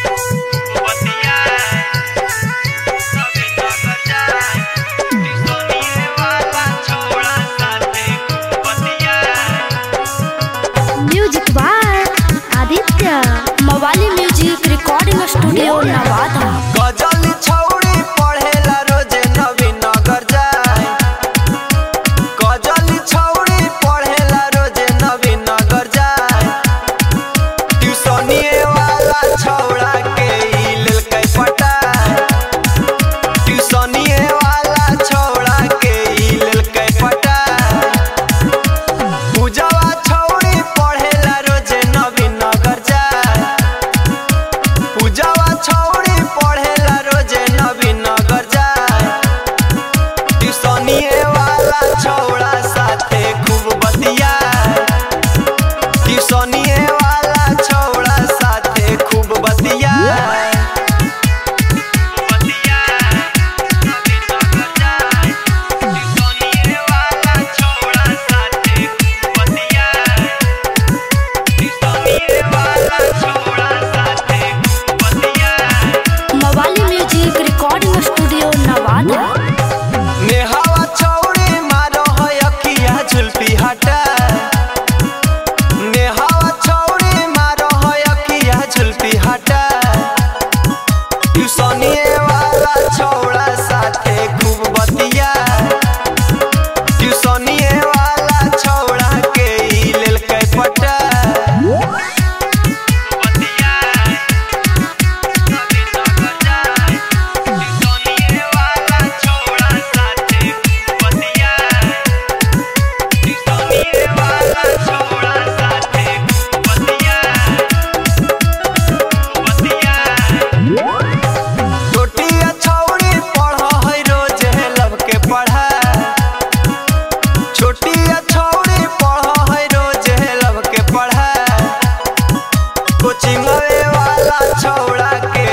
Music by Aditya Mawali music recording studio Nawada. गजल छौड़ी पढ़ेला रोजे नवीन नगर जाए। गजल छौड़ी पढ़ेला रोजे नवीन नगर जाए। ट्यूशनिए वाला छौड़ा के ई लेलकै पटाए। ट्यूशनिए वाला छौड़ा के ई लेलकै पटाए। पूजवा छौड़ी पढ़ेला रोजे नवीन नगर जाए। पूजवा छौड़ी पढ़ेला रोजे नवीन नगर जाए। ट्यूशनिए वाला छौड़ा साथे खूब बतियाए। ट्यूशनिए वाला छौड़ा साथे खूब बतियाए। Mawali music recording studio Nawada. नेहावा छौड़ी मारो है अखिया झुलपी हटा। नेहावा छौड़ी मारो है अखिया झुलपी हटा। ट्यूशनिए वाला छौड़ा साथे खूब बतियाए। ट्यूशनिए वाला छौड़ा के ई लेलकै पटाए। छोटिया छौड़ी पढ़ है रोजे लब के पढ़ाए। छोटिया छौड़ी पढ़ है रोजे लब के पढ़ाए। कोचिंग वाला छौड़ा के